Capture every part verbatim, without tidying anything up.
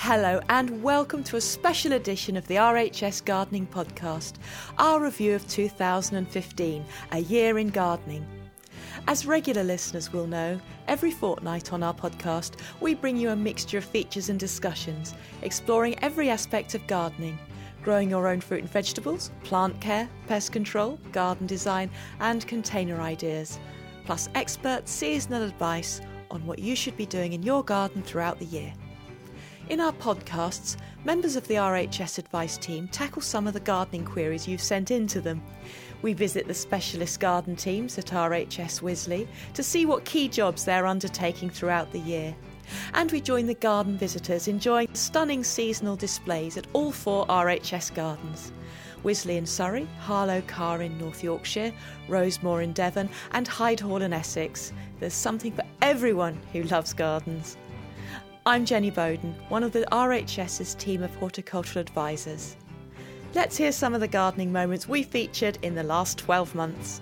Hello and welcome to a special edition of the R H S Gardening Podcast, our review of two thousand fifteen, a year in gardening. As regular listeners will know, every fortnight on our podcast we bring you a mixture of features and discussions, exploring every aspect of gardening, growing your own fruit and vegetables, plant care, pest control, garden design and container ideas, plus expert seasonal advice on what you should be doing in your garden throughout the year. In our podcasts, members of the R H S Advice team tackle some of the gardening queries you've sent in to them. We visit the specialist garden teams at R H S Wisley to see what key jobs they're undertaking throughout the year. And we join the garden visitors enjoying stunning seasonal displays at all four R H S gardens. Wisley in Surrey, Harlow Carr in North Yorkshire, Rosemore in Devon and Hyde Hall in Essex. There's something for everyone who loves gardens. I'm Jenny Bowden, one of the RHS's team of horticultural advisors. Let's hear some of the gardening moments we featured in the last twelve months.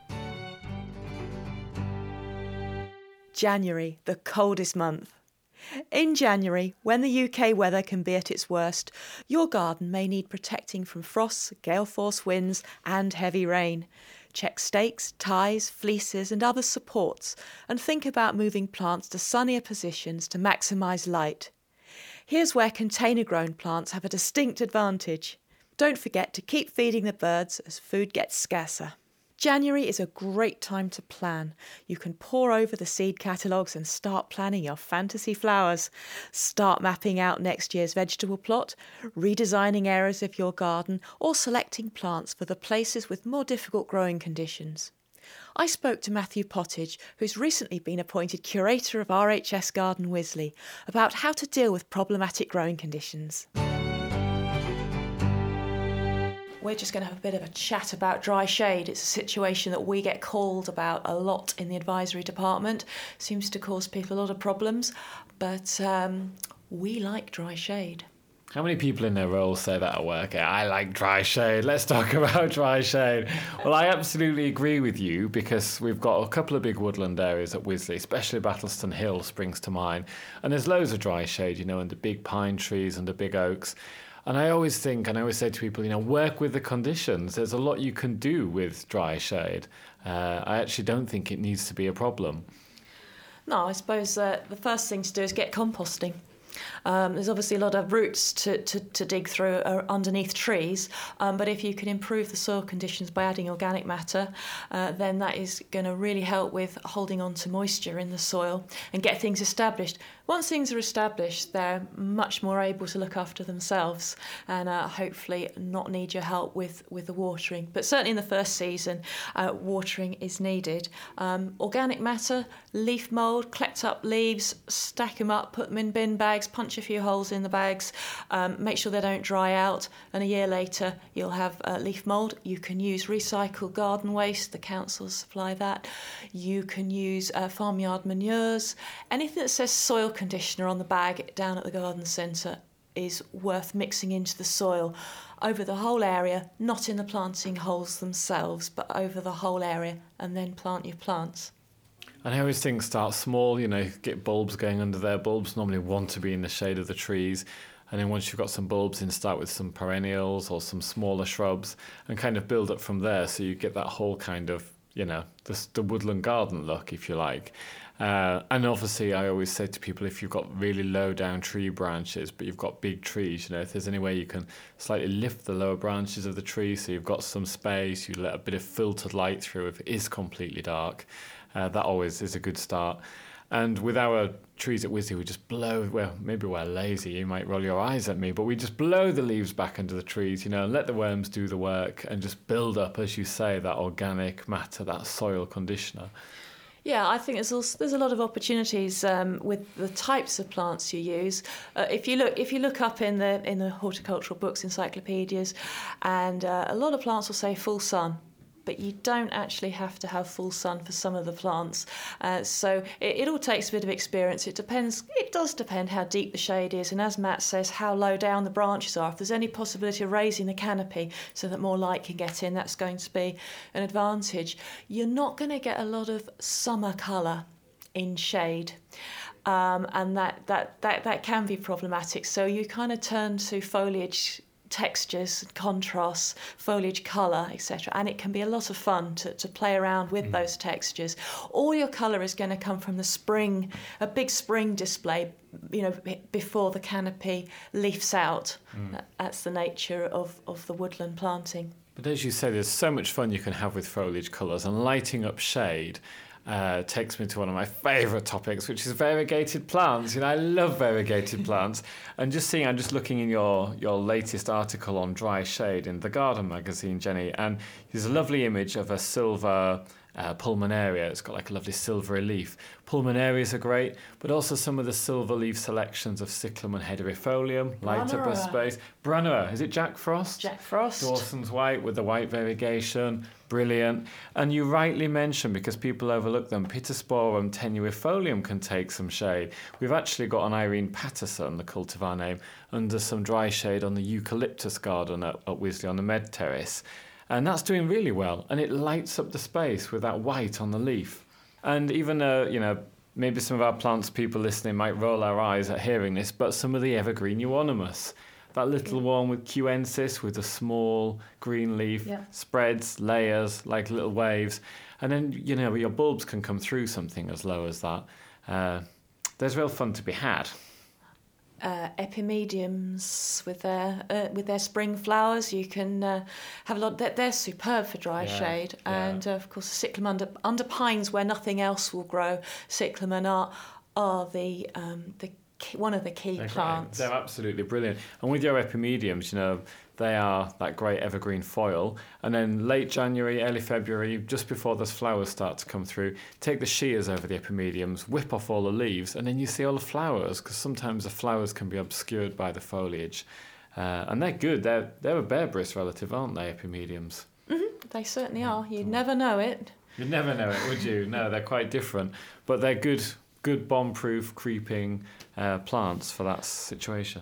January, the coldest month. In January, when the U K weather can be at its worst, your garden may need protecting from frosts, gale force winds and heavy rain. Check stakes, ties, fleeces and other supports and think about moving plants to sunnier positions to maximise light. Here's where container-grown plants have a distinct advantage. Don't forget to keep feeding the birds as food gets scarcer. January is a great time to plan. You can pore over the seed catalogues and start planning your fantasy flowers. Start mapping out next year's vegetable plot, redesigning areas of your garden, or selecting plants for the places with more difficult growing conditions. I spoke to Matthew Pottage, who's recently been appointed curator of R H S Garden Wisley, about how to deal with problematic growing conditions. We're just going to have a bit of a chat about dry shade. It's a situation that we get called about a lot in the advisory department. Seems to cause people a lot of problems, but um, we like dry shade. How many people in their roles say that at work? I like dry shade. Let's talk about dry shade. Well, I absolutely agree with you because we've got a couple of big woodland areas at Wisley, especially Battleston Hill springs to mind. And there's loads of dry shade, you know, under big pine trees, under big oaks. And I always think, and I always say to people, you know, work with the conditions. There's a lot you can do with dry shade. Uh, I actually don't think it needs to be a problem. No, I suppose uh, the first thing to do is get composting. Um, there's obviously a lot of roots to, to, to dig through uh, underneath trees, um, but if you can improve the soil conditions by adding organic matter, uh, then that is going to really help with holding on to moisture in the soil and get things established. Once things are established, they're much more able to look after themselves and uh, hopefully not need your help with, with the watering. But certainly in the first season, uh, watering is needed. Um, organic matter, leaf mould, collect up leaves, stack them up, put them in bin bags, punch a few holes in the bags, um, make sure they don't dry out, and a year later you'll have uh, leaf mould. You can use recycled garden waste, the councils supply that. You can use uh, farmyard manures. Anything that says soil conditioner on the bag down at the garden centre is worth mixing into the soil over the whole area, not in the planting holes themselves, but over the whole area, and then plant your plants. And I always think start small, you know, get bulbs going under there. Bulbs normally want to be in the shade of the trees. And then once you've got some bulbs in, start with some perennials or some smaller shrubs and kind of build up from there so you get that whole kind of, you know, the, the woodland garden look, if you like. Uh, and obviously, I always say to people, if you've got really low down tree branches, but you've got big trees, you know, if there's any way you can slightly lift the lower branches of the tree so you've got some space, you let a bit of filtered light through if it is completely dark. Uh, that always is a good start. And with our trees at Wisley, we just blow, well, maybe we're lazy, you might roll your eyes at me, but we just blow the leaves back into the trees, you know, and let the worms do the work and just build up, as you say, that organic matter, that soil conditioner. Yeah, I think there's also, there's a lot of opportunities um, with the types of plants you use. Uh, if you look if you look up in the in the horticultural books, encyclopedias, and uh, a lot of plants will say full sun. But you don't actually have to have full sun for some of the plants. Uh, so it, it all takes a bit of experience. It depends, it does depend how deep the shade is, and as Matt says, how low down the branches are. If there's any possibility of raising the canopy so that more light can get in, that's going to be an advantage. You're not going to get a lot of summer colour in shade. um, and that, that, that, that can be problematic. So you kind of turn to foliage textures, contrasts, foliage colour, et cetera. And it can be a lot of fun to, to play around with mm. those textures. All your colour is going to come from the spring, a big spring display, you know, before the canopy leafs out. Mm. That's the nature of, of the woodland planting. But as you say, there's so much fun you can have with foliage colours, and lighting up shade Uh, takes me to one of my favourite topics, which is variegated plants. You know, I love variegated plants. And just seeing, I'm just looking in your, your latest article on dry shade in The Garden magazine, Jenny, and there's a lovely image of a silver uh, pulmonaria. It's got like a lovely silvery leaf. Pulmonarias are great, but also some of the silver leaf selections of Cyclamen hederaefolium light up a space. Brunnera, is it Jack Frost? Jack Frost. Dawson's White with the white variegation. Brilliant. And you rightly mentioned, because people overlook them, Pittosporum tenuifolium can take some shade. We've actually got an Irene Patterson, the cultivar name, under some dry shade on the eucalyptus garden at, at Wisley on the Med Terrace. And that's doing really well. And it lights up the space with that white on the leaf. And even, uh, you know, maybe some of our plants people listening might roll our eyes at hearing this, but some of the evergreen euonymus, that little yeah. one with Cuensis with a small green leaf, yeah. spreads, layers, like little waves. And then, you know, your bulbs can come through something as low as that. Uh, there's real fun to be had. Uh, epimediums with their uh, with their spring flowers, you can uh, have a lot. They're, they're superb for dry yeah, shade, yeah. and uh, of course, the cyclamen under under pines where nothing else will grow. Cyclamen are are the um, the key, one of the key They're plants. Great. They're absolutely brilliant. And with your epimediums, you know, they are that great evergreen foil. And then late January, early February, just before those flowers start to come through, take the shears over the epimediums, whip off all the leaves, and then you see all the flowers, because sometimes the flowers can be obscured by the foliage. Uh, and they're good. They're, they're a Bearbriss relative, aren't they, epimediums? Mm-hmm. They certainly are. You'd never know it. You'd never know it, would you? No, they're quite different. But they're good, good bomb-proof creeping uh, plants for that situation.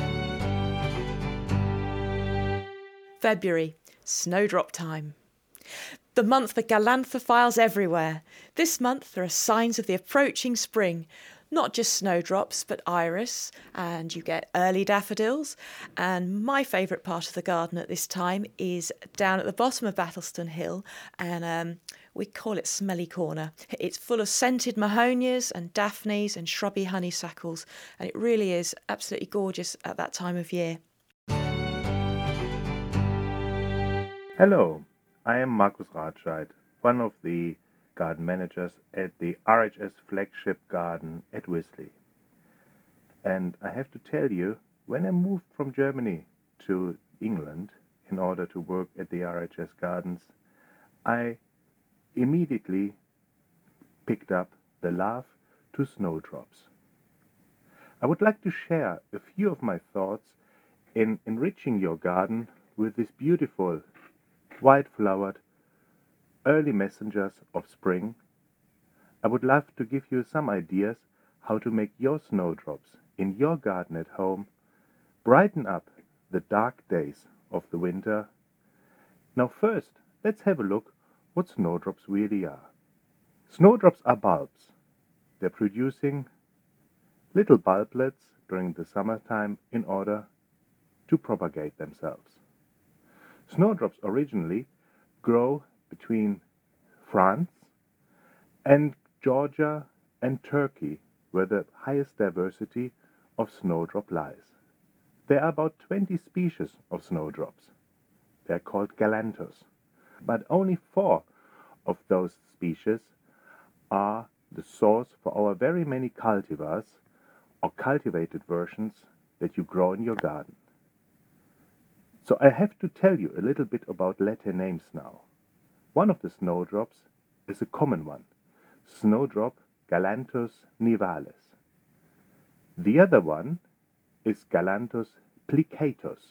February, snowdrop time. The month for galanthophiles everywhere. This month there are signs of the approaching spring. Not just snowdrops, but iris, and you get early daffodils. And my favourite part of the garden at this time is down at the bottom of Battleston Hill, and um, we call it Smelly Corner. It's full of scented mahonias and daphnes and shrubby honeysuckles, and it really is absolutely gorgeous at that time of year. Hello, I am Markus Ratscheid, one of the garden managers at the R H S flagship garden at Wisley. And I have to tell you, when I moved from Germany to England in order to work at the R H S gardens, I immediately picked up the love to snowdrops. I would like to share a few of my thoughts in enriching your garden with this beautiful white-flowered early messengers of spring. I would love to give you some ideas how to make your snowdrops in your garden at home brighten up the dark days of the winter. Now first, let's have a look what snowdrops really are. Snowdrops are bulbs. They're producing little bulblets during the summertime in order to propagate themselves. Snowdrops originally grow between France and Georgia and Turkey, where the highest diversity of snowdrop lies. There are about twenty species of snowdrops. They are called galanthus, but only four of those species are the source for our very many cultivars or cultivated versions that you grow in your garden. So I have to tell you a little bit about Latin names now. One of the snowdrops is a common one, Snowdrop Galanthus nivalis. The other one is Galanthus plicatus.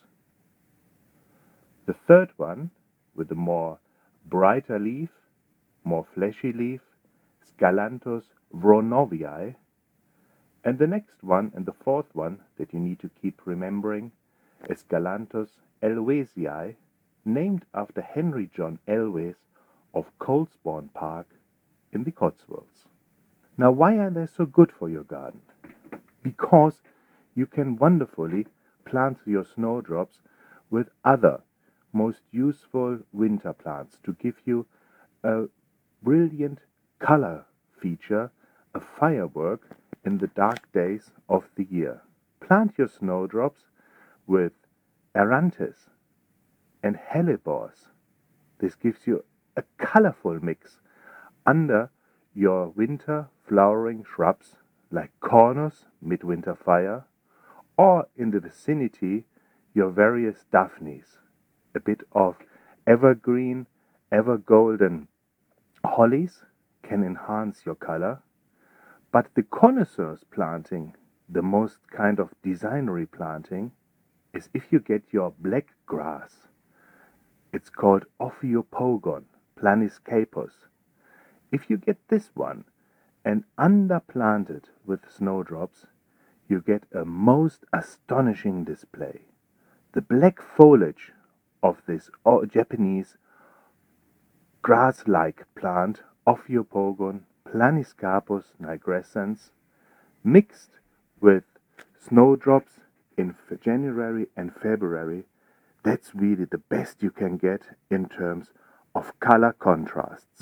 The third one, with a more brighter leaf, more fleshy leaf, is Galanthus vronovii. And the next one, and the fourth one that you need to keep remembering, is Galanthus elwesii, named after Henry John Elwes of Colesbourne Park in the Cotswolds. Now, why are they so good for your garden? Because you can wonderfully plant your snowdrops with other most useful winter plants to give you a brilliant color feature, a firework in the dark days of the year. Plant your snowdrops with Arantis and hellebores. This gives you a colorful mix under your winter flowering shrubs like cornus, midwinter fire, or in the vicinity your various daphnes, a bit of evergreen, ever golden hollies can enhance your color, but the connoisseurs planting, the most kind of designery planting, is if you get your black grass. It's called Ophiopogon planiscapus. If you get this one and underplanted with snowdrops, you get a most astonishing display. The black foliage of this Japanese grass-like plant, Ophiopogon planiscapus nigrescens, mixed with snowdrops in January and February, that's really the best you can get in terms of color contrasts.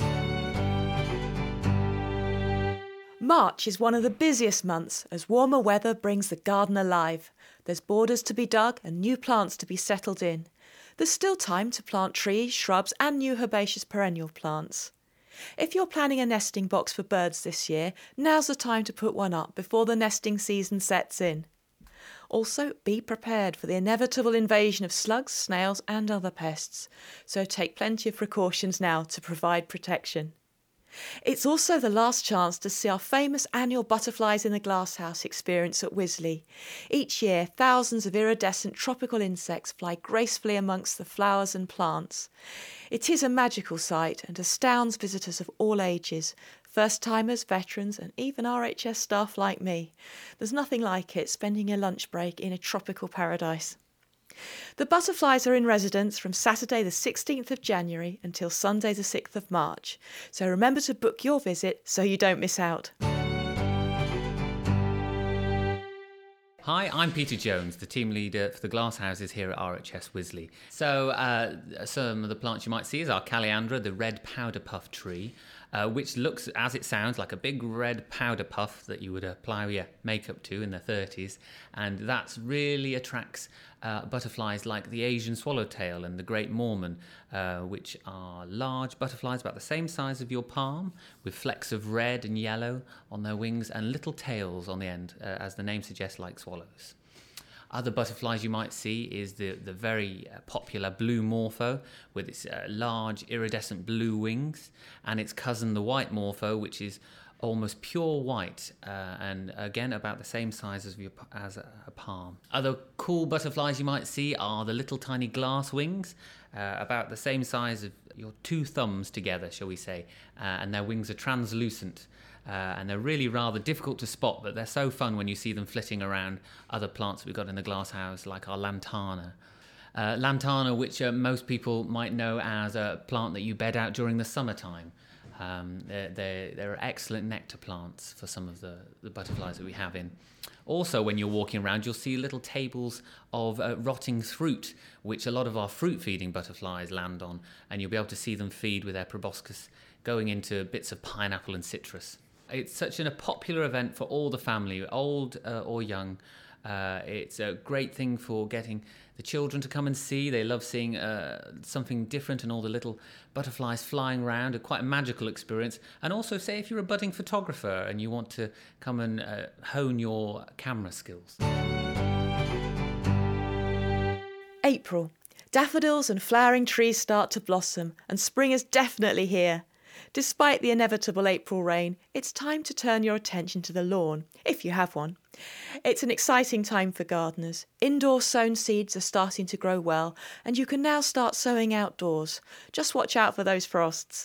March is one of the busiest months as warmer weather brings the garden alive. There's borders to be dug and new plants to be settled in. There's still time to plant trees, shrubs and new herbaceous perennial plants. If you're planning a nesting box for birds this year, now's the time to put one up before the nesting season sets in. Also, be prepared for the inevitable invasion of slugs, snails and other pests, so take plenty of precautions now to provide protection. It's also the last chance to see our famous annual Butterflies in the Glasshouse experience at Wisley. Each year, thousands of iridescent tropical insects fly gracefully amongst the flowers and plants. It is a magical sight and astounds visitors of all ages, first-timers, veterans and even R H S staff like me. There's nothing like it, spending your lunch break in a tropical paradise. The butterflies are in residence from Saturday the sixteenth of January until Sunday the sixth of March, so remember to book your visit so you don't miss out. Hi, I'm Peter Jones, the team leader for the glasshouses here at R H S Wisley. So uh, some of the plants you might see is our Calliandra, the red powder puff tree, uh, which looks, as it sounds, like a big red powder puff that you would apply your makeup to in the thirties, and that really attracts uh, butterflies like the Asian swallowtail and the Great Mormon, uh, which are large butterflies about the same size of your palm, with flecks of red and yellow on their wings and little tails on the end, uh, as the name suggests, like swallows. Other butterflies you might see is the, the very uh, popular blue morpho with its uh, large iridescent blue wings, and its cousin the white morpho, which is almost pure white uh, and again about the same size as, your, as a, a palm. Other cool butterflies you might see are the little tiny glass wings, uh, about the same size of your two thumbs together, shall we say, uh, and their wings are translucent. Uh, and they're really rather difficult to spot, but they're so fun when you see them flitting around other plants we've got in the glasshouse, like our lantana. Uh, lantana, which uh, most people might know as a plant that you bed out during the summertime. Um, they're, they're, they're excellent nectar plants for some of the, the butterflies that we have in. Also, when you're walking around, you'll see little tables of uh, rotting fruit, which a lot of our fruit-feeding butterflies land on, and you'll be able to see them feed with their proboscis going into bits of pineapple and citrus. It's such an, a popular event for all the family, old uh, or young. Uh, it's a great thing for getting the children to come and see. They love seeing uh, something different and all the little butterflies flying around. A quite a magical experience. And also, say if you're a budding photographer and you want to come and uh, hone your camera skills. April. Daffodils and flowering trees start to blossom and spring is definitely here. Despite the inevitable April rain, it's time to turn your attention to the lawn, if you have one. It's an exciting time for gardeners. Indoor sown seeds are starting to grow well, and you can now start sowing outdoors. Just watch out for those frosts.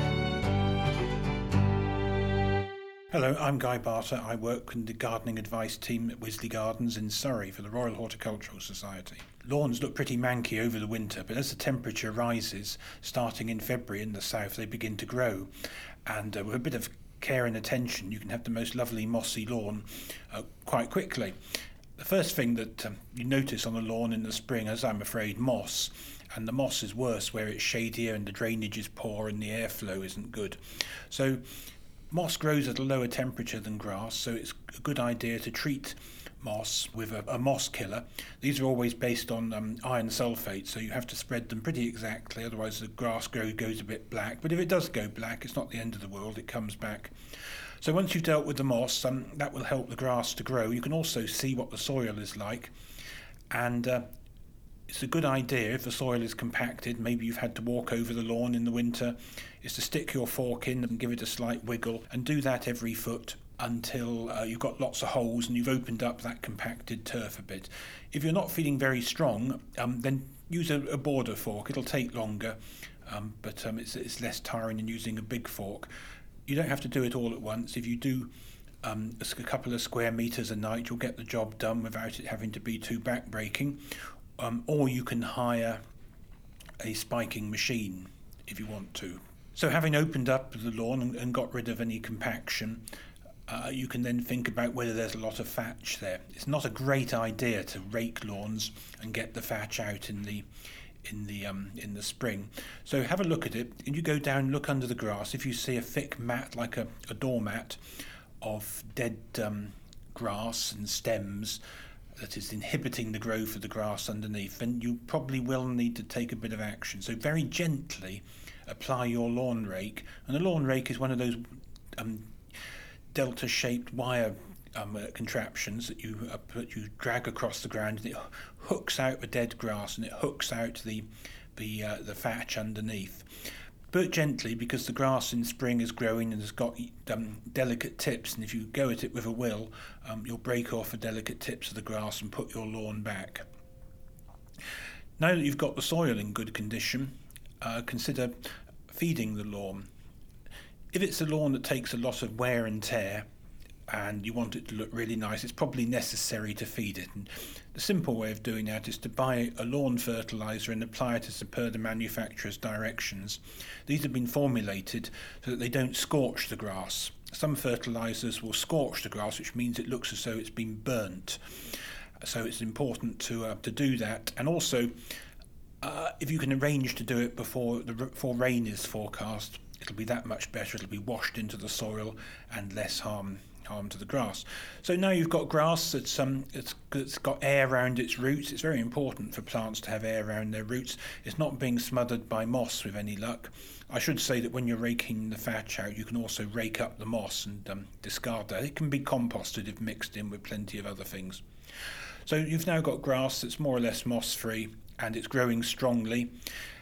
Hello, I'm Guy Barter. I work in the gardening advice team at Wisley Gardens in Surrey for the Royal Horticultural Society. Lawns look pretty manky over the winter, but as the temperature rises, starting in February in the south, they begin to grow. And uh, with a bit of care and attention, you can have the most lovely mossy lawn uh, quite quickly. The first thing that um, you notice on a lawn in the spring is, I'm afraid, moss. And the moss is worse where it's shadier and the drainage is poor and the airflow isn't good. So moss grows at a lower temperature than grass, so it's a good idea to treat moss with a, a moss killer. These are always based on um, iron sulfate, so you have to spread them pretty exactly, otherwise the grass grow, goes a bit black. But if it does go black, it's not the end of the world, it comes back. So once you've dealt with the moss, um, that will help the grass to grow. You can also see what the soil is like, and uh, it's a good idea if the soil is compacted, maybe you've had to walk over the lawn in the winter, is to stick your fork in and give it a slight wiggle, and do that every foot until uh, you've got lots of holes and you've opened up that compacted turf a bit. If you're not feeling very strong, um, then use a, a border fork. It'll take longer, um, but um, it's, it's less tiring than using a big fork. You don't have to do it all at once. If you do um, a couple of square metres a night, you'll get the job done without it having to be too back-breaking. Um, or you can hire a spiking machine if you want to. So having opened up the lawn and, and got rid of any compaction, uh, you can then think about whether there's a lot of thatch there. It's not a great idea to rake lawns and get the thatch out in the in the um, in the spring. So have a look at it, and you go down, look under the grass. If you see a thick mat, like a, a doormat of dead um, grass and stems that is inhibiting the growth of the grass underneath, then you probably will need to take a bit of action. So very gently apply your lawn rake, and a lawn rake is one of those um, delta-shaped wire um, uh, contraptions that you uh, put, you drag across the ground, and it hooks out the dead grass and it hooks out the the uh, the thatch underneath. But gently, because the grass in spring is growing and has got um, delicate tips, and if you go at it with a will, um, you'll break off the delicate tips of the grass and put your lawn back. Now that you've got the soil in good condition, uh, consider feeding the lawn. If it's a lawn that takes a lot of wear and tear, and you want it to look really nice, it's probably necessary to feed it. And the simple way of doing that is to buy a lawn fertiliser and apply it as per the manufacturer's directions. These have been formulated so that they don't scorch the grass. Some fertilisers will scorch the grass, which means it looks as though it's been burnt. So it's important to uh, to do that. And also, uh, if you can arrange to do it before the before rain is forecast, it'll be that much better. It'll be washed into the soil and less harm harm to the grass. So now you've got grass that's um it's, it's got air around its roots. It's very important for plants to have air around their roots. It's not being smothered by moss with any luck. I should say that when you're raking the thatch out, you can also rake up the moss and um, discard that. It can be composted if mixed in with plenty of other things. So you've now got grass that's more or less moss free, and it's growing strongly,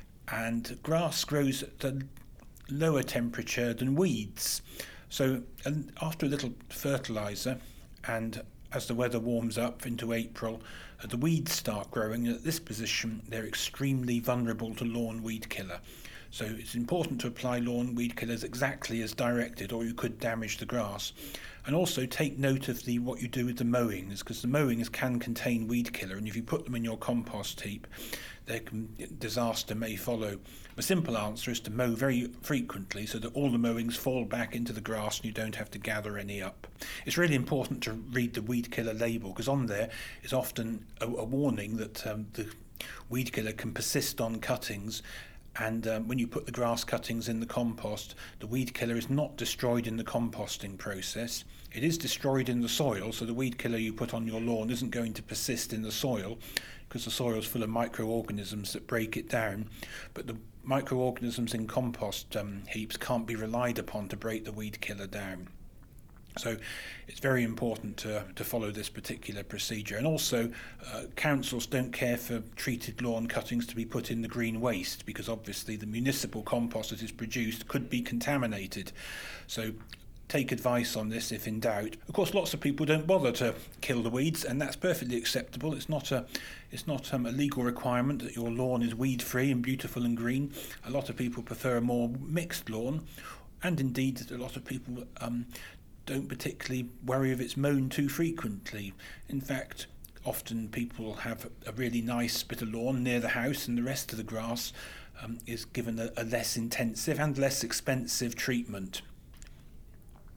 and grass grows at a lower temperature than weeds. So and after a little fertiliser, and as the weather warms up into April, uh, the weeds start growing. At this position, they're extremely vulnerable to lawn weed killer. So it's important to apply lawn weed killers exactly as directed, or you could damage the grass. And also take note of the what you do with the mowings, because the mowings can contain weed killer, and if you put them in your compost heap, there can, disaster may follow. A simple answer is to mow very frequently so that all the mowings fall back into the grass and you don't have to gather any up. It's really important to read the weed killer label, because on there is often a, a warning that um, the weed killer can persist on cuttings. And um, when you put the grass cuttings in the compost, the weed killer is not destroyed in the composting process. It is destroyed in the soil, so the weed killer you put on your lawn isn't going to persist in the soil, because the soil is full of microorganisms that break it down. But the microorganisms in compost um, heaps can't be relied upon to break the weed killer down. So it's very important to, to follow this particular procedure. And also, uh, councils don't care for treated lawn cuttings to be put in the green waste, because obviously the municipal compost that is produced could be contaminated. So take advice on this if in doubt. Of course, lots of people don't bother to kill the weeds, and that's perfectly acceptable. It's not a it's not um, a legal requirement that your lawn is weed-free and beautiful and green. A lot of people prefer a more mixed lawn, and indeed a lot of people um, don't particularly worry if it's mown too frequently. In fact, often people have a really nice bit of lawn near the house, and the rest of the grass um, is given a, a less intensive and less expensive treatment.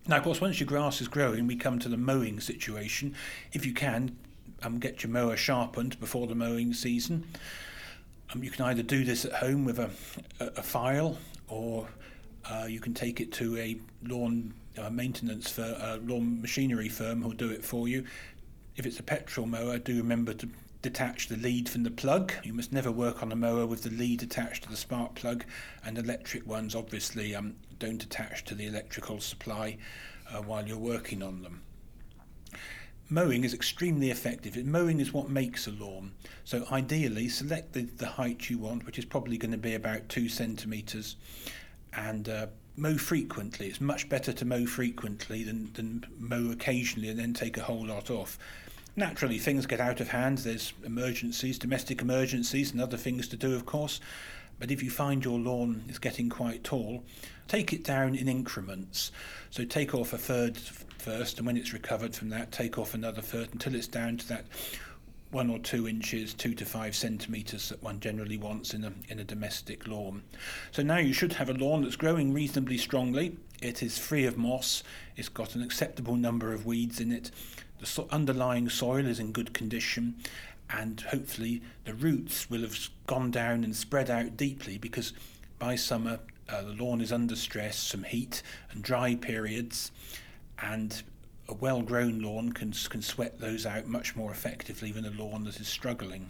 Now, of course, once your grass is growing, we come to the mowing situation. If you can, um, get your mower sharpened before the mowing season. Um, you can either do this at home with a, a, a file, or uh, you can take it to a lawn uh, maintenance for a lawn machinery firm who'll do it for you. If it's a petrol mower, do remember to detach the lead from the plug. You must never work on a mower with the lead attached to the spark plug, and electric ones obviously um, don't attach to the electrical supply uh, while you're working on them. Mowing is extremely effective. Mowing is what makes a lawn. So ideally, select the, the height you want, which is probably going to be about two centimetres, and uh, mow frequently. It's much better to mow frequently than, than mow occasionally and then take a whole lot off. Naturally, things get out of hand. There's emergencies, domestic emergencies, and other things to do, of course. But if you find your lawn is getting quite tall, take it down in increments. So take off a third first, and when it's recovered from that, take off another third until it's down to that one or two inches, two to five centimetres that one generally wants in a in a domestic lawn. So now you should have a lawn that's growing reasonably strongly. It is free of moss. It's got an acceptable number of weeds in it. The so- underlying soil is in good condition, and hopefully the roots will have gone down and spread out deeply, because by summer uh, the lawn is under stress, some heat and dry periods, and a well-grown lawn can, can sweat those out much more effectively than a lawn that is struggling.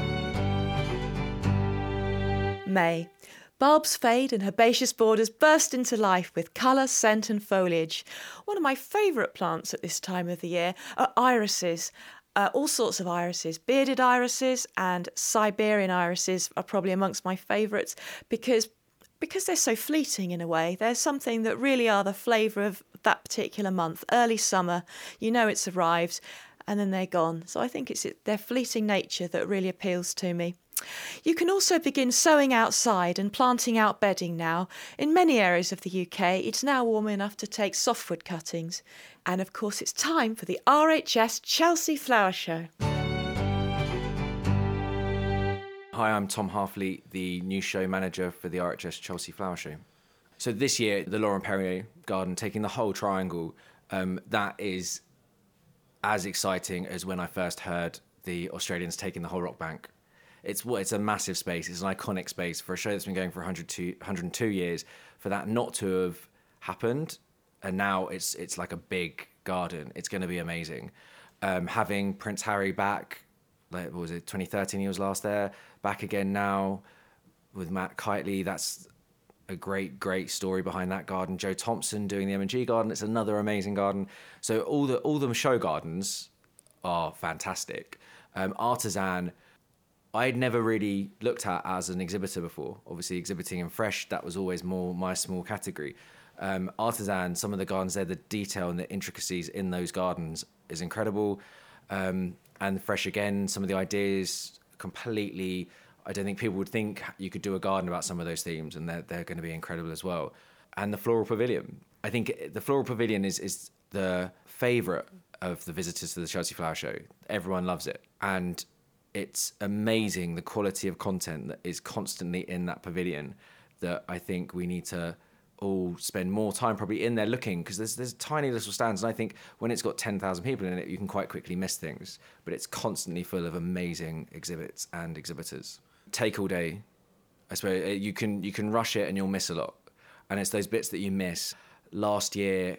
May. Bulbs fade and herbaceous borders burst into life with colour, scent and foliage. One of my favourite plants at this time of the year are irises. Uh, all sorts of irises. Bearded irises and Siberian irises are probably amongst my favourites because because they're so fleeting in a way. They're something that really are the flavour of that particular month. Early summer, you know it's arrived, and then they're gone. So I think it's their fleeting nature that really appeals to me. You can also begin sowing outside and planting out bedding now. In many areas of the U K, it's now warm enough to take softwood cuttings. And of course, it's time for the R H S Chelsea Flower Show. Hi, I'm Tom Halfley, the new show manager for the R H S Chelsea Flower Show. So this year, the Laurent Perrier Garden, taking the whole triangle, um, that is as exciting as when I first heard the Australians taking the whole Rock Bank. It's it's a massive space. It's an iconic space for a show that's been going for one hundred two, one hundred two years. For that not to have happened, and now it's it's like a big garden. It's going to be amazing. Um, having Prince Harry back, like what was it, twenty thirteen? He was last there. Back again now with Matt Kitely. That's a great, great story behind that garden. Joe Thompson doing the M and G garden. It's another amazing garden. So all the all the show gardens are fantastic. Um, Artisan, I'd never really looked at as an exhibitor before. Obviously, exhibiting in fresh, that was always more my small category. Um, Artisan, some of the gardens there, the detail and the intricacies in those gardens is incredible. Um, and fresh again, some of the ideas completely, I don't think people would think you could do a garden about some of those themes, and they're, they're going to be incredible as well. And the Floral Pavilion. I think the Floral Pavilion is, is the favourite of the visitors to the Chelsea Flower Show. Everyone loves it. And it's amazing the quality of content that is constantly in that pavilion, that I think we need to all spend more time probably in there looking, because there's there's tiny little stands, and I think when it's got ten thousand people in it, you can quite quickly miss things, but it's constantly full of amazing exhibits and exhibitors. Take all day. I suppose you can you can rush it and you'll miss a lot, and it's those bits that you miss. Last year,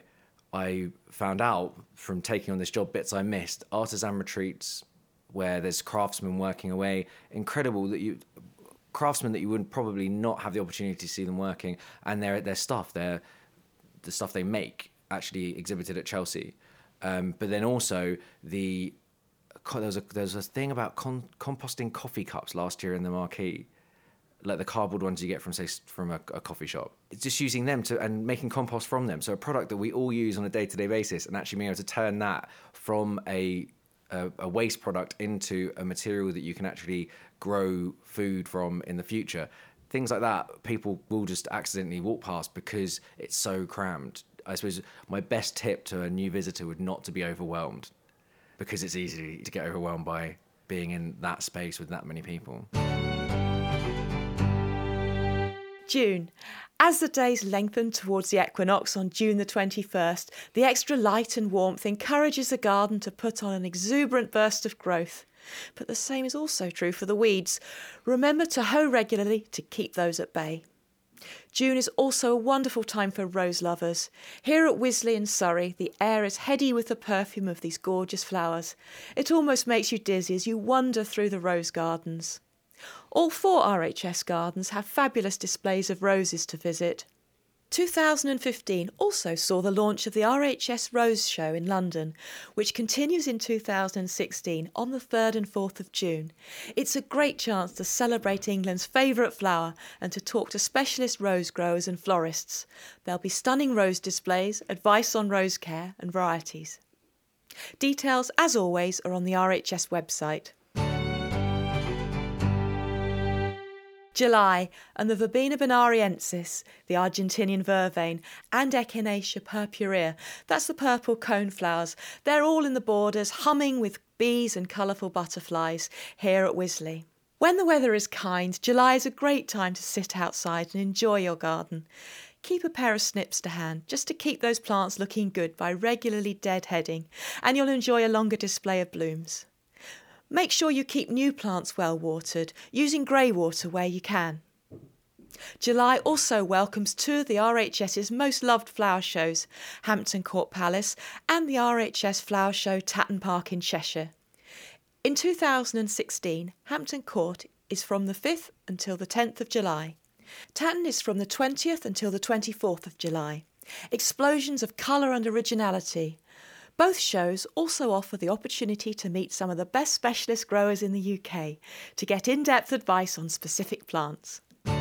I found out from taking on this job bits I missed. Artisan retreats, where there's craftsmen working away. Incredible that you, craftsmen that you would probably not have the opportunity to see them working, and their their stuff, their the stuff they make actually exhibited at Chelsea. Um, but then also the there was a there was a thing about con, composting coffee cups last year in the marquee, like the cardboard ones you get from say from a, a coffee shop. It's just using them to and making compost from them. So a product that we all use on a day-to-day basis, and actually being able to turn that from a A, a waste product into a material that you can actually grow food from in the future. Things like that, people will just accidentally walk past because it's so crammed. I suppose my best tip to a new visitor would not to be overwhelmed, because it's easy to get overwhelmed by being in that space with that many people. June. As the days lengthen towards the equinox on June the twenty-first, the extra light and warmth encourages the garden to put on an exuberant burst of growth. But the same is also true for the weeds. Remember to hoe regularly to keep those at bay. June is also a wonderful time for rose lovers. Here at Wisley in Surrey, the air is heady with the perfume of these gorgeous flowers. It almost makes you dizzy as you wander through the rose gardens. All four R H S gardens have fabulous displays of roses to visit. two thousand fifteen also saw the launch of the R H S Rose Show in London, which continues in two thousand sixteen on the third and fourth of June. It's a great chance to celebrate England's favourite flower and to talk to specialist rose growers and florists. There'll be stunning rose displays, advice on rose care and varieties. Details, as always, are on the R H S website. July, and the Verbena bonariensis, the Argentinian vervain, and Echinacea purpurea, that's the purple cone flowers. They're all in the borders, humming with bees and colourful butterflies here at Wisley. When the weather is kind, July is a great time to sit outside and enjoy your garden. Keep a pair of snips to hand, just to keep those plants looking good by regularly deadheading, and you'll enjoy a longer display of blooms. Make sure you keep new plants well watered, using grey water where you can. July also welcomes two of the RHS's most loved flower shows, Hampton Court Palace and the R H S Flower Show Tatton Park in Cheshire. In two thousand sixteen, Hampton Court is from the fifth until the tenth of July. Tatton is from the twentieth until the twenty-fourth of July. Explosions of colour and originality. Both shows also offer the opportunity to meet some of the best specialist growers in the U K to get in-depth advice on specific plants. Uh,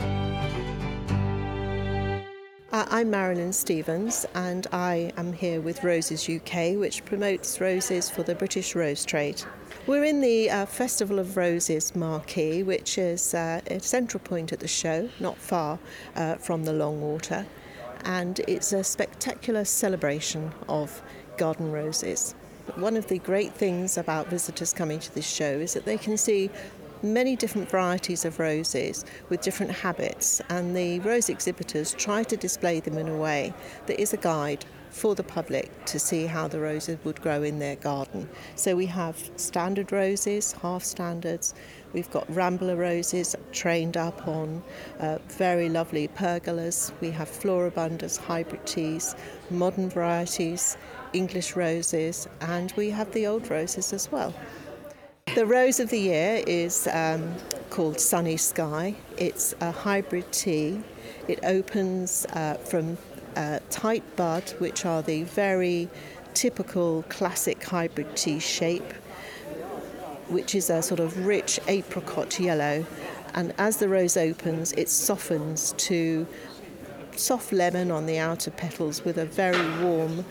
I'm Marilyn Stevens and I am here with Roses U K, which promotes roses for the British rose trade. We're in the uh, Festival of Roses marquee, which is uh, a central point at the show, not far uh, from the Longwater, and it's a spectacular celebration of garden roses. One of the great things about visitors coming to this show is that they can see many different varieties of roses with different habits, and the rose exhibitors try to display them in a way that is a guide for the public to see how the roses would grow in their garden. So we have standard roses, half standards, we've got rambler roses trained up on uh, very lovely pergolas, we have floribundas, hybrid teas, modern varieties, English roses, and we have the old roses as well. The rose of the year is um, called Sunny Sky. It's a hybrid tea. It opens uh, from uh, tight bud, which are the very typical classic hybrid tea shape, which is a sort of rich apricot yellow. And as the rose opens, it softens to soft lemon on the outer petals with a very warm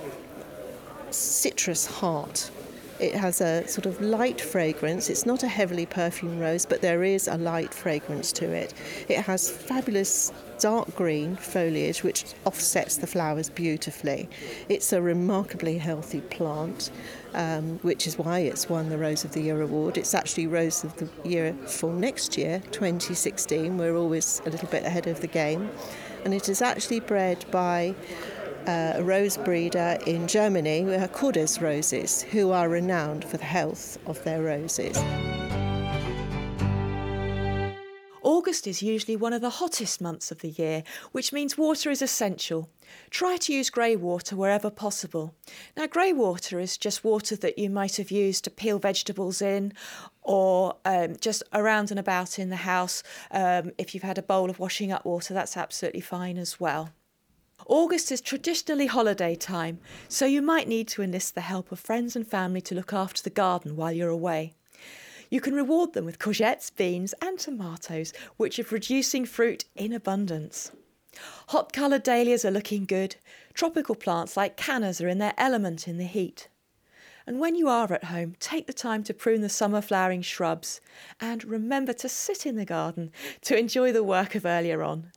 citrus heart. It has a sort of light fragrance. It's not a heavily perfumed rose, but there is a light fragrance to it. It has fabulous dark green foliage, which offsets the flowers beautifully. It's a remarkably healthy plant, um, which is why it's won the Rose of the Year award. It's actually Rose of the Year for next year, twenty sixteen. We're always a little bit ahead of the game. And it is actually bred by Uh, a rose breeder in Germany, Cordes Roses, who are renowned for the health of their roses. August is usually one of the hottest months of the year, which means water is essential. Try to use grey water wherever possible. Now, grey water is just water that you might have used to peel vegetables in, or um, just around and about in the house. Um, if you've had a bowl of washing up water, that's absolutely fine as well. August is traditionally holiday time, so you might need to enlist the help of friends and family to look after the garden while you're away. You can reward them with courgettes, beans and tomatoes, which are producing fruit in abundance. Hot coloured dahlias are looking good. Tropical plants like cannas are in their element in the heat. And when you are at home, take the time to prune the summer flowering shrubs, and remember to sit in the garden to enjoy the work of earlier on.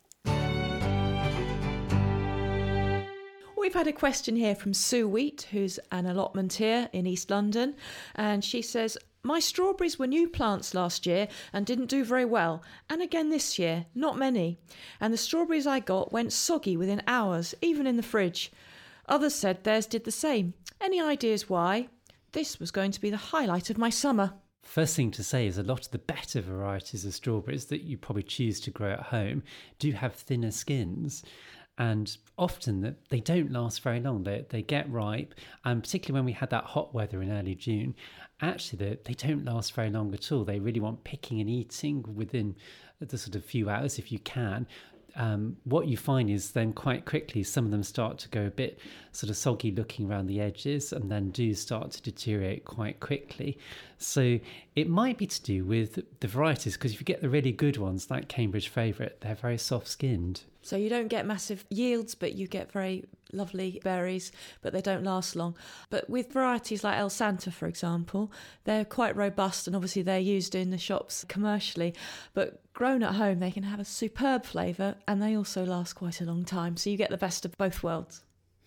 We've had a question here from Sue Wheat, who's an allotmenteer in East London, and she says, My strawberries were new plants last year and didn't do very well, and again this year, not many. And the strawberries I got went soggy within hours, even in the fridge. Others said theirs did the same. Any ideas why? This was going to be the highlight of my summer. First thing to say is a lot of the better varieties of strawberries that you probably choose to grow at home do have thinner skins. And often that they don't last very long. They they get ripe, and particularly when we had that hot weather in early June, actually they, they don't last very long at all. They really want picking and eating within the sort of few hours if you can. Um, what you find is then quite quickly some of them start to go a bit sort of soggy looking around the edges and then do start to deteriorate quite quickly. So it might be to do with the varieties, because if you get the really good ones like Cambridge Favourite, they're very soft skinned. So you don't get massive yields, but you get very lovely berries, but they don't last long. But with varieties like El Santa, for example, they're quite robust, and obviously they're used in the shops commercially. But grown at home, they can have a superb flavour, and they also last quite a long time. So you get the best of both worlds.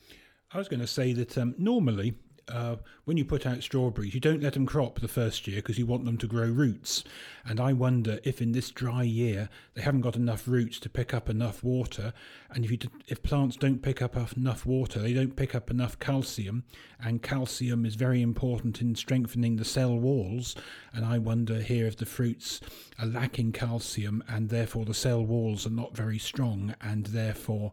I was going to say that um, normally, Uh, when you put out strawberries, you don't let them crop the first year because you want them to grow roots. And I wonder if in this dry year they haven't got enough roots to pick up enough water. And if you if plants don't pick up enough water, they don't pick up enough calcium. And calcium is very important in strengthening the cell walls. And I wonder here if the fruits are lacking calcium and therefore the cell walls are not very strong, and therefore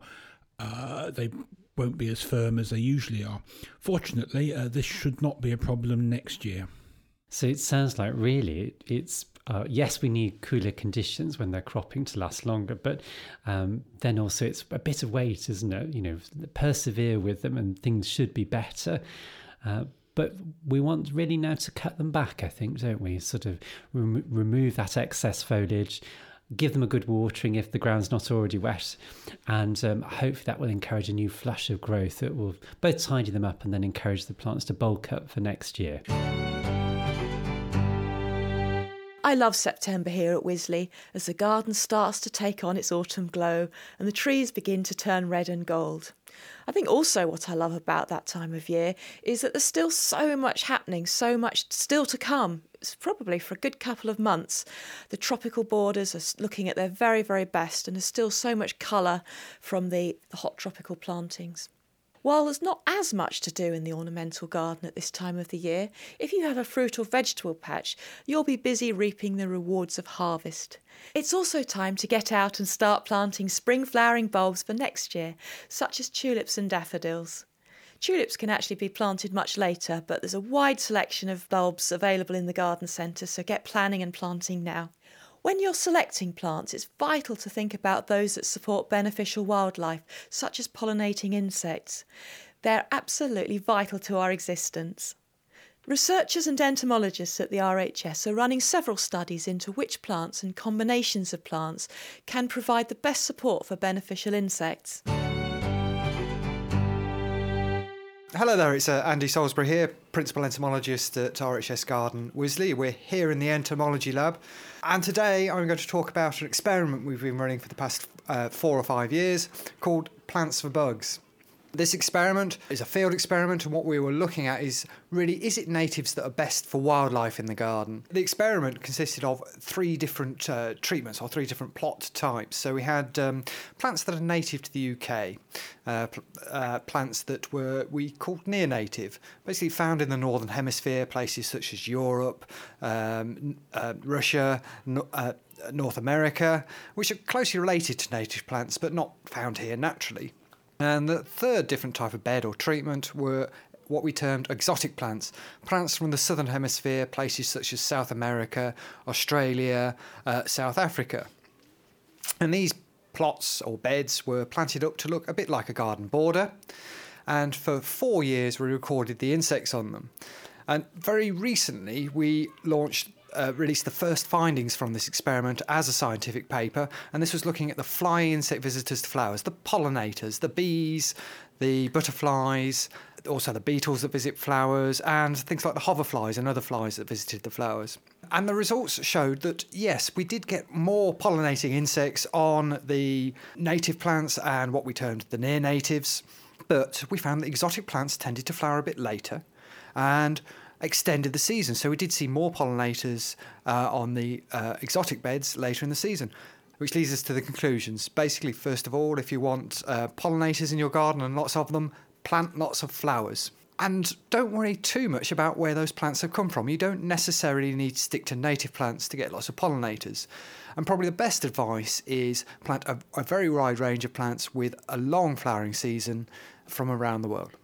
uh, they won't be as firm as they usually are. Fortunately, uh, this should not be a problem next year. So it sounds like really it's, uh, yes, we need cooler conditions when they're cropping to last longer, but um, then also it's a bit of wait, isn't it? You know, persevere with them and things should be better. Uh, but we want really now to cut them back, I think, don't we? Sort of rem- remove that excess foliage, give them a good watering if the ground's not already wet, and um, hopefully that will encourage a new flush of growth that will both tidy them up and then encourage the plants to bulk up for next year. I love September here at Wisley as the garden starts to take on its autumn glow and the trees begin to turn red and gold. I think also what I love about that time of year is that there's still so much happening, so much still to come. It's probably for a good couple of months. The tropical borders are looking at their very, very best, and there's still so much colour from the, the hot tropical plantings. While there's not as much to do in the ornamental garden at this time of the year, if you have a fruit or vegetable patch, you'll be busy reaping the rewards of harvest. It's also time to get out and start planting spring flowering bulbs for next year, such as tulips and daffodils. Tulips can actually be planted much later, but there's a wide selection of bulbs available in the garden centre, so get planning and planting now. When you're selecting plants, it's vital to think about those that support beneficial wildlife, such as pollinating insects. They're absolutely vital to our existence. Researchers and entomologists at the R H S are running several studies into which plants and combinations of plants can provide the best support for beneficial insects. Hello there, it's uh, Andy Salisbury here, Principal Entomologist at R H S Garden Wisley. We're here in the Entomology Lab, and today I'm going to talk about an experiment we've been running for the past uh, four or five years called Plants for Bugs. This experiment is a field experiment, and what we were looking at is really, is it natives that are best for wildlife in the garden? The experiment consisted of three different uh, treatments, or three different plot types. So we had um, plants that are native to the U K, uh, pl- uh, plants that were we called near native, basically found in the Northern Hemisphere, places such as Europe, um, uh, Russia, no, uh, North America, which are closely related to native plants but not found here naturally. And the third different type of bed or treatment were what we termed exotic plants, plants from the Southern Hemisphere, places such as South America, Australia, uh, South Africa. And these plots or beds were planted up to look a bit like a garden border. And for four years we recorded the insects on them. And very recently we launched Uh, released the first findings from this experiment as a scientific paper, and this was looking at the flying insect visitors to flowers, the pollinators, the bees, the butterflies, also the beetles that visit flowers, and things like the hoverflies and other flies that visited the flowers. And the results showed that, yes, we did get more pollinating insects on the native plants and what we termed the near natives, but we found that exotic plants tended to flower a bit later, and extended the season. So we did see more pollinators uh, on the uh, exotic beds later in the season, which leads us to the conclusions. Basically, first of all, if you want uh, pollinators in your garden and lots of them, plant lots of flowers. And don't worry too much about where those plants have come from. You don't necessarily need to stick to native plants to get lots of pollinators. And probably the best advice is plant a, a very wide range of plants with a long flowering season from around the world.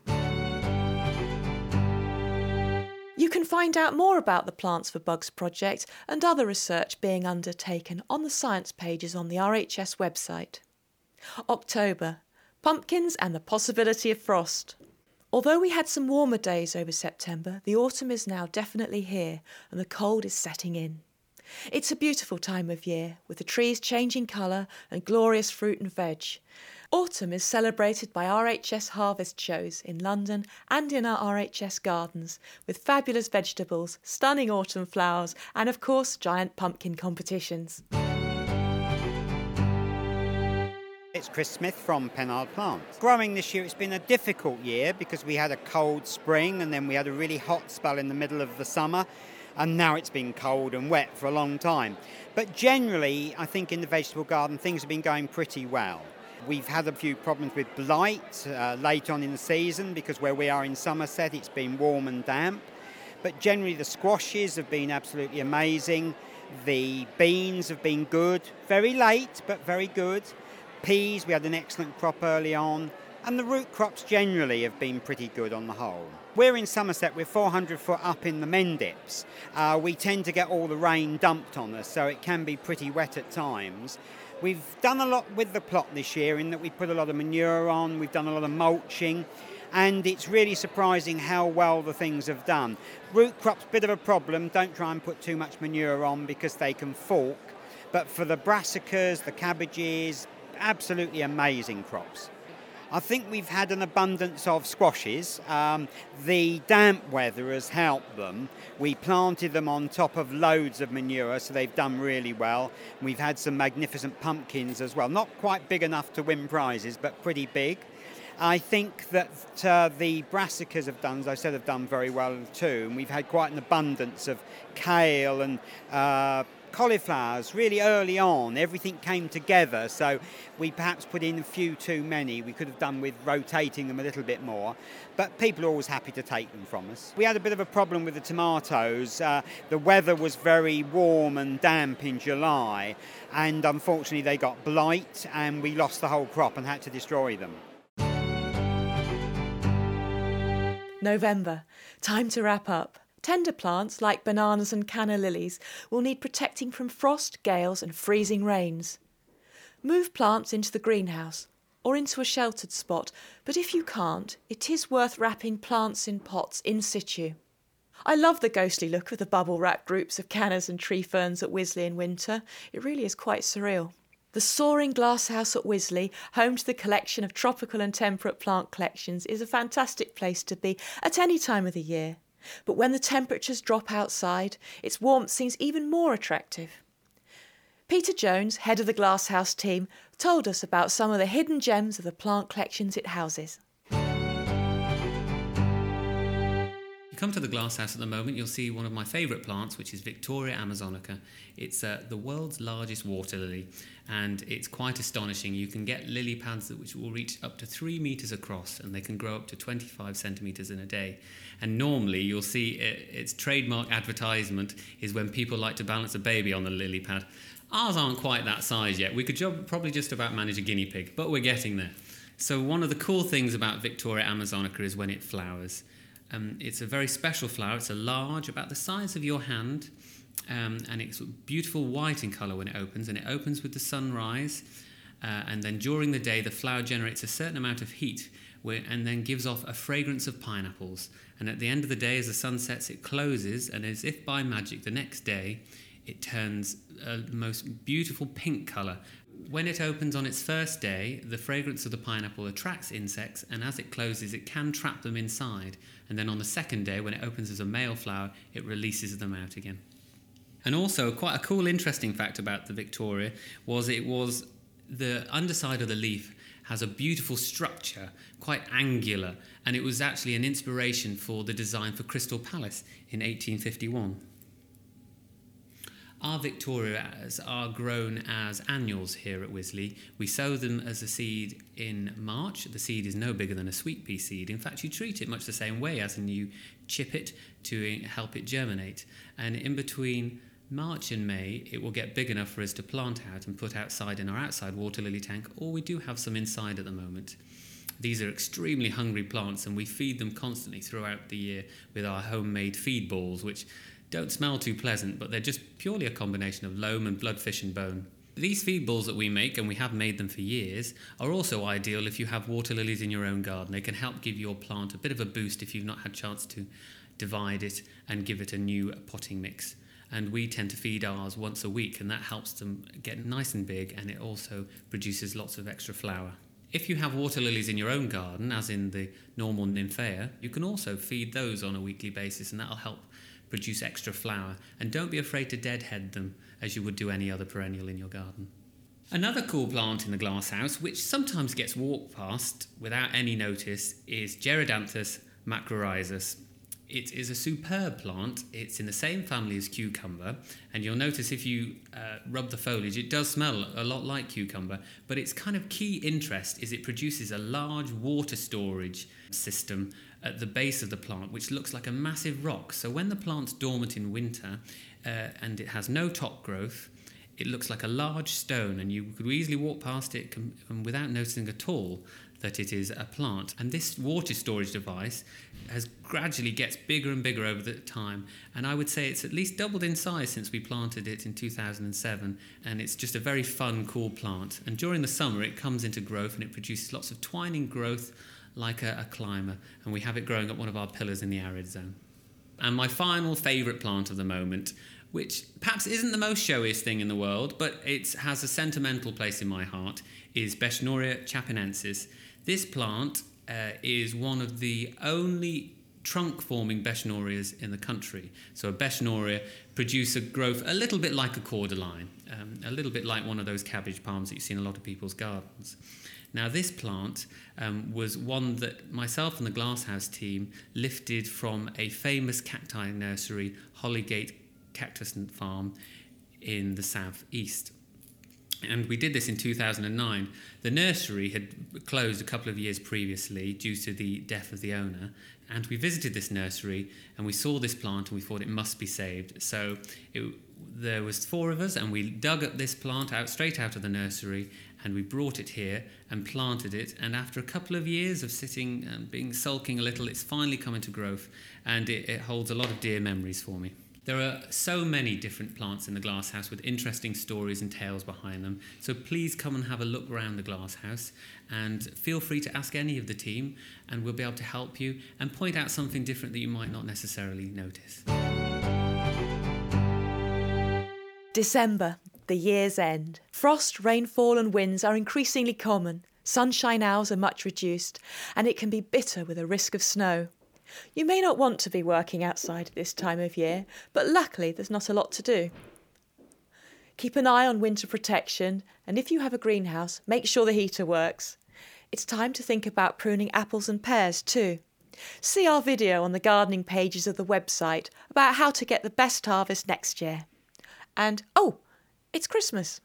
You can find out more about the Plants for Bugs project and other research being undertaken on the science pages on the R H S website. October, pumpkins and the possibility of frost. Although we had some warmer days over September, the autumn is now definitely here and the cold is setting in. It's a beautiful time of year, with the trees changing colour and glorious fruit and veg. Autumn is celebrated by R H S harvest shows in London and in our R H S gardens, with fabulous vegetables, stunning autumn flowers and, of course, giant pumpkin competitions. It's Chris Smith from Pennard Plants. Growing this year, it's been a difficult year because we had a cold spring and then we had a really hot spell in the middle of the summer, and now it's been cold and wet for a long time. But generally, I think in the vegetable garden, things have been going pretty well. We've had a few problems with blight uh, late on in the season because where we are in Somerset, it's been warm and damp. But generally, the squashes have been absolutely amazing. The beans have been good, very late, but very good. Peas, we had an excellent crop early on, and the root crops generally have been pretty good on the whole. We're in Somerset, we're four hundred foot up in the Mendips. Uh, we tend to get all the rain dumped on us, so it can be pretty wet at times. We've done a lot with the plot this year in that we've put a lot of manure on, we've done a lot of mulching, and it's really surprising how well the things have done. Root crops, bit of a problem, don't try and put too much manure on because they can fork, but for the brassicas, the cabbages, absolutely amazing crops. I think we've had an abundance of squashes. Um, the damp weather has helped them. We planted them on top of loads of manure, so they've done really well. We've had some magnificent pumpkins as well. Not quite big enough to win prizes, but pretty big. I think that uh, the brassicas have done, as I said, have done very well too. And we've had quite an abundance of kale and uh, cauliflowers really early on. Everything came together, so we perhaps put in a few too many. We could have done with rotating them a little bit more, but people are always happy to take them from us. We had a bit of a problem with the tomatoes. Uh, the weather was very warm and damp in July, and unfortunately they got blight and we lost the whole crop and had to destroy them. November, time to wrap up. Tender plants like bananas and canna lilies will need protecting from frost, gales and freezing rains. Move plants into the greenhouse or into a sheltered spot, but if you can't, it is worth wrapping plants in pots in situ. I love the ghostly look of the bubble wrap groups of cannas and tree ferns at Wisley in winter. It really is quite surreal. The soaring glasshouse at Wisley, home to the collection of tropical and temperate plant collections, is a fantastic place to be at any time of the year. But when the temperatures drop outside, its warmth seems even more attractive. Peter Jones, head of the Glasshouse team, told us about some of the hidden gems of the plant collections it houses. You come to the Glasshouse at the moment, you'll see one of my favourite plants, which is Victoria amazonica. It's uh, the world's largest water lily, and it's quite astonishing. You can get lily pads which will reach up to three metres across, and they can grow up to twenty-five centimetres in a day. And normally you'll see it, its trademark advertisement is when people like to balance a baby on the lily pad. Ours aren't quite that size yet. We could job, probably just about manage a guinea pig, but we're getting there. So one of the cool things about Victoria amazonica is when it flowers. Um, it's a very special flower. It's a large, about the size of your hand, um, and it's beautiful white in colour when it opens, and it opens with the sunrise, uh, and then during the day the flower generates a certain amount of heat where, and then gives off a fragrance of pineapples, and at the end of the day as the sun sets it closes, and as if by magic the next day it turns a most beautiful pink colour. When it opens on its first day, the fragrance of the pineapple attracts insects, and as it closes it can trap them inside, and then on the second day when it opens as a male flower it releases them out again. And also quite a cool interesting fact about the Victoria was it was the underside of the leaf has a beautiful structure, quite angular, and it was actually an inspiration for the design for Crystal Palace in eighteen fifty-one. Our Victorias are grown as annuals here at Wisley. We sow them as a seed in March. The seed is no bigger than a sweet pea seed. In fact, you treat it much the same way, as in you chip it to help it germinate. And in between March and May, it will get big enough for us to plant out and put outside in our outside water lily tank, or we do have some inside at the moment. These are extremely hungry plants, and we feed them constantly throughout the year with our homemade feed balls, which don't smell too pleasant, but they're just purely a combination of loam and bloodfish and bone. These feed balls that we make, and we have made them for years, are also ideal if you have water lilies in your own garden. They can help give your plant a bit of a boost if you've not had a chance to divide it and give it a new potting mix. And we tend to feed ours once a week, and that helps them get nice and big, and it also produces lots of extra flower. If you have water lilies in your own garden, as in the normal nymphea, you can also feed those on a weekly basis, and that'll help produce extra flower. And don't be afraid to deadhead them as you would do any other perennial in your garden. Another cool plant in the glasshouse, which sometimes gets walked past without any notice, is Gerodanthus macrorhizus. It is a superb plant. It's in the same family as cucumber, and you'll notice if you uh, rub the foliage, it does smell a lot like cucumber, but its kind of key interest is it produces a large water storage system at the base of the plant, which looks like a massive rock. So when the plant's dormant in winter uh, and it has no top growth, it looks like a large stone, and you could easily walk past it com- without noticing at all that it is a plant. And this water storage device has gradually gets bigger and bigger over the time, and I would say it's at least doubled in size since we planted it in two thousand seven, and it's just a very fun, cool plant. And during the summer it comes into growth, and it produces lots of twining growth like a, a climber, and we have it growing up one of our pillars in the arid zone. And my final favourite plant of the moment, which perhaps isn't the most showiest thing in the world, but it has a sentimental place in my heart, is Bechnoria chapinensis. This plant uh, is one of the only trunk-forming Bechnorias in the country. So a Bechnoria produce a growth a little bit like a cordyline, um, a little bit like one of those cabbage palms that you see in a lot of people's gardens. Now, this plant um, was one that myself and the Glasshouse team lifted from a famous cacti nursery, Hollygate Cactus Farm in the southeast. And we did this in two thousand nine. The nursery had closed a couple of years previously due to the death of the owner, and we visited this nursery and we saw this plant and we thought it must be saved. So it, there was four of us, and we dug up this plant out straight out of the nursery, and we brought it here and planted it. And after a couple of years of sitting and being sulking a little, it's finally come into growth, and it, it holds a lot of dear memories for me. There are so many different plants in the glasshouse with interesting stories and tales behind them. So please come and have a look around the glasshouse, and feel free to ask any of the team, and we'll be able to help you and point out something different that you might not necessarily notice. December, the year's end. Frost, rainfall and winds are increasingly common. Sunshine hours are much reduced, and it can be bitter with a risk of snow. You may not want to be working outside at this time of year, but luckily there's not a lot to do. Keep an eye on winter protection, and if you have a greenhouse, make sure the heater works. It's time to think about pruning apples and pears too. See our video on the gardening pages of the website about how to get the best harvest next year. And, oh, it's Christmas.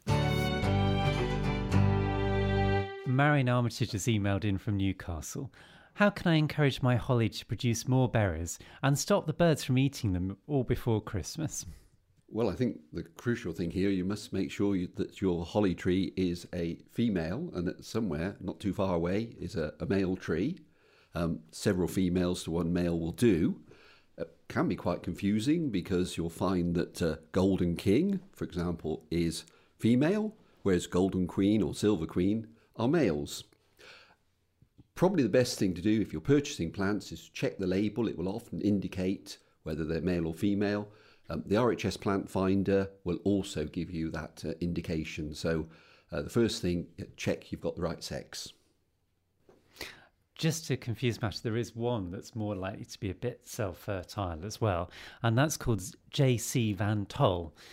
Marion Armitage has emailed in from Newcastle. How can I encourage my holly to produce more berries and stop the birds from eating them all before Christmas? Well, I think the crucial thing here, you must make sure you, that your holly tree is a female, and that somewhere, not too far away, is a, a male tree. Um, several females to one male will do. It can be quite confusing because you'll find that uh, Golden King, for example, is female, whereas Golden Queen or Silver Queen are males. Probably the best thing to do if you're purchasing plants is check the label. It will often indicate whether they're male or female. Um, the R H S Plant Finder will also give you that uh, indication. So uh, the first thing, check you've got the right sex. Just to confuse matters, there is one that's more likely to be a bit self-fertile as well, and that's called J C Van Tol.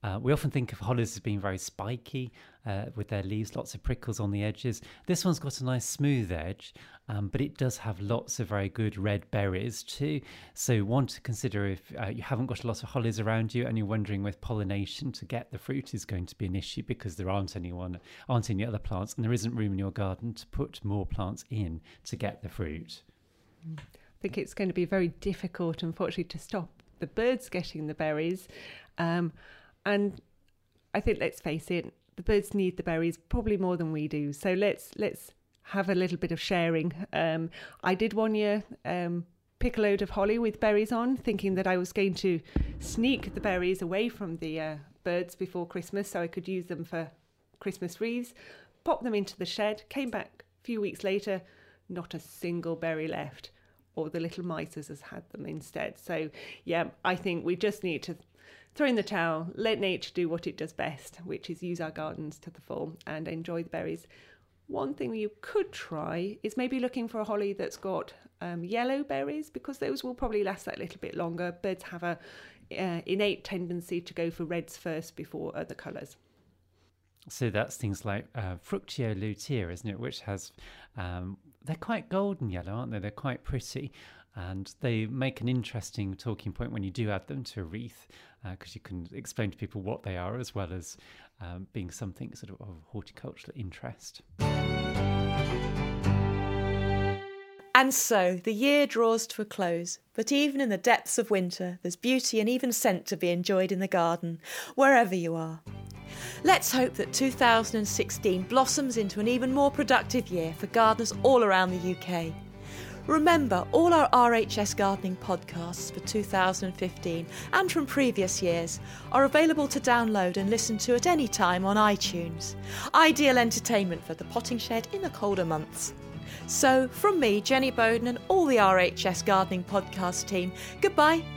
Uh, we often think of hollies as being very spiky uh, with their leaves, lots of prickles on the edges. This one's got a nice smooth edge, um, but it does have lots of very good red berries too. So one to consider if uh, you haven't got a lot of hollies around you and you're wondering with pollination to get the fruit is going to be an issue because there aren't anyone, aren't any other plants, and there isn't room in your garden to put more plants in to get the fruit. I think it's going to be very difficult, unfortunately, to stop the birds getting the berries. Um, and I think, let's face it, the birds need the berries probably more than we do. So let's let's have a little bit of sharing. Um, I did one year um, pick a load of holly with berries on, thinking that I was going to sneak the berries away from the uh, birds before Christmas so I could use them for Christmas wreaths. Popped them into the shed, came back a few weeks later, not a single berry left. Or the little mice has had them instead. So, yeah, I think we just need to throw in the towel, let nature do what it does best, which is use our gardens to the full and enjoy the berries. One thing you could try is maybe looking for a holly that's got um, yellow berries, because those will probably last that little bit longer. Birds have a uh, innate tendency to go for reds first before other colours. So that's things like uh, Fructio lutea, isn't it? Which has, um, they're quite golden yellow, aren't they? They're quite pretty. And they make an interesting talking point when you do add them to a wreath, because uh, you can explain to people what they are, as well as um, being something sort of of horticultural interest. And so the year draws to a close, but even in the depths of winter, there's beauty and even scent to be enjoyed in the garden, wherever you are. Let's hope that two thousand sixteen blossoms into an even more productive year for gardeners all around the U K. Remember, all our R H S gardening podcasts for two thousand fifteen and from previous years are available to download and listen to at any time on iTunes. Ideal entertainment for the potting shed in the colder months. So, from me, Jenny Bowden, and all the R H S Gardening Podcast team, goodbye